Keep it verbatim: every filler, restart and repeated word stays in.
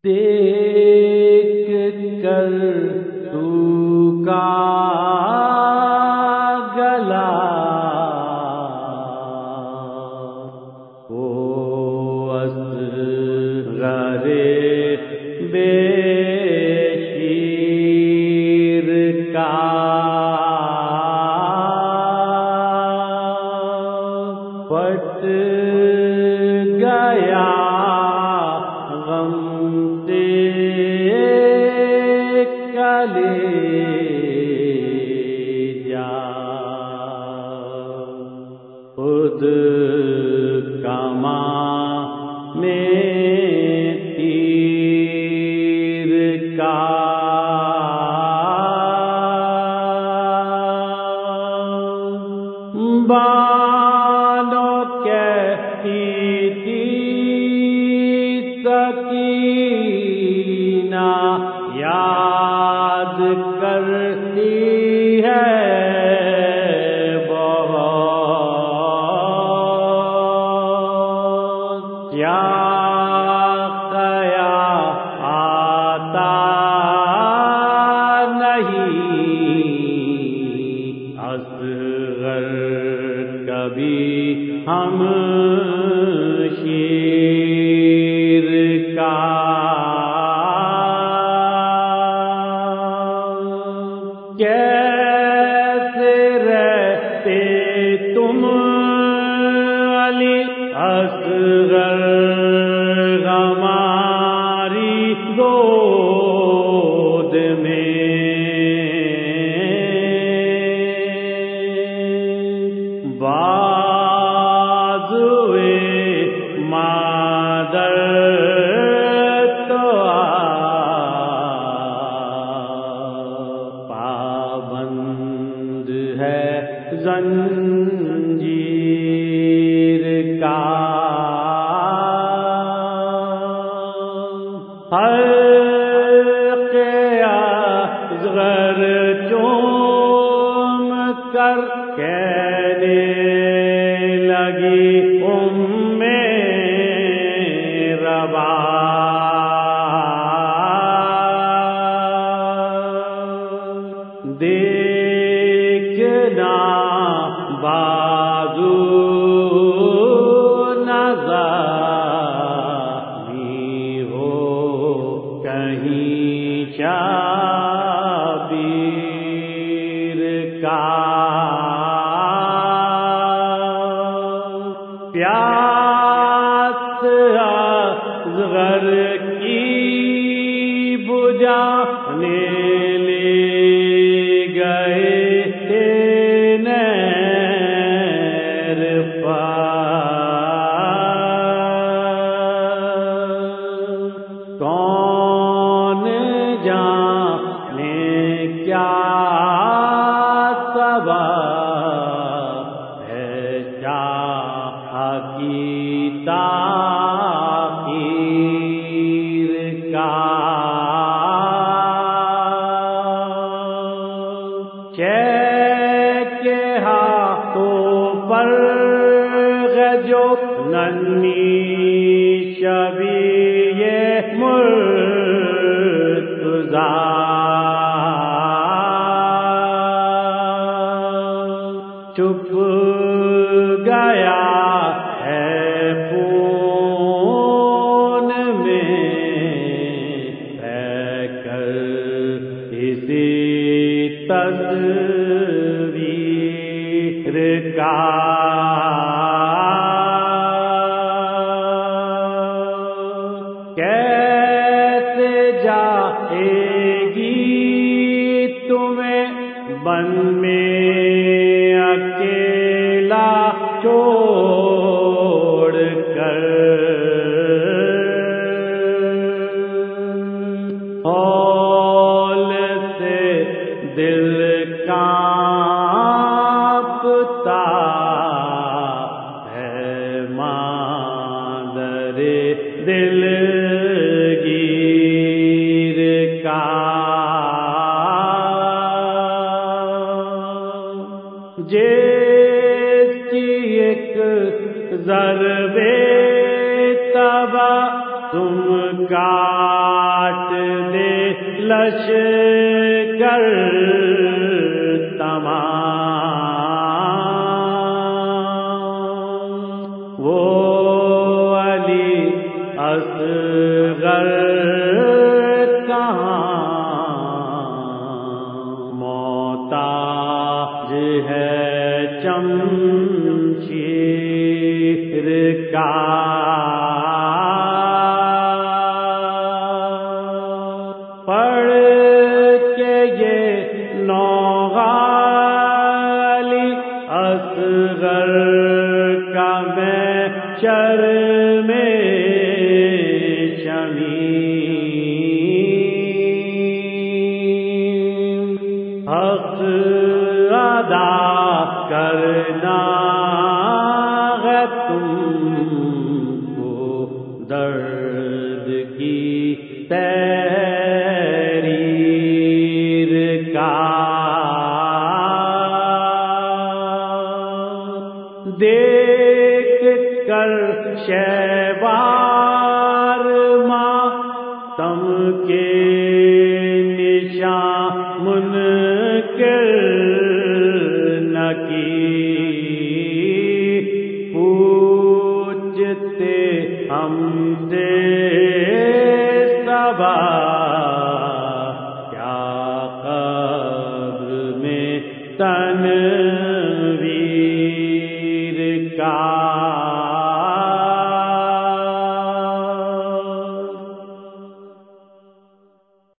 دیکھ کر تو کا گلا وہ اصغر بے شیر کا پٹ گیا غم سے کلیجا خود کما میں تیر کا بانو کہتی تھی سکینہ یاد کرتی ہے بہت کیا قیا آتا نہیں اصغر کبھی ہم شیر کا کیسے رہتے تم علی اصغر ہماری گود میں بازوئے مادر تو پابند ہے زنجیر کا حلق اصغر چوم کر کہنے لگی ام ربا دیکھنا بازو نظاری ہو کہیں شبیر کا پیاس اصغر کی بجھانے لے گئے تھے نیر پر کون جانے کیا سبب ہے چاہ کی تاخیر کا کے ہاتھوں پر جو ننھی شبیہ مرتضیٰ چھپ گیا ہے خون میں رہ کر اسی تصویر کا کیسے جائے گی تمہیں بن میں اکیلا چھوڑ کر ہول سے دل کانپتا ہے مادر دلگیر کا جس کی ایک ضرب تبا تم کاٹ دے لشکر تمام، وہ علی اصغر کہاں محتاج ہے شمشیر کا، پڑھ کے یہ نوغالی اصغر کا میں شرم شمیم، حق ادا کرنا ہے تم کو درد کی تحریر کا، دیکھ کر شیوار ماتم کے نشاں منکر نہ کی، پوچھتے ہم سے صبا کیا قبر میں تنویر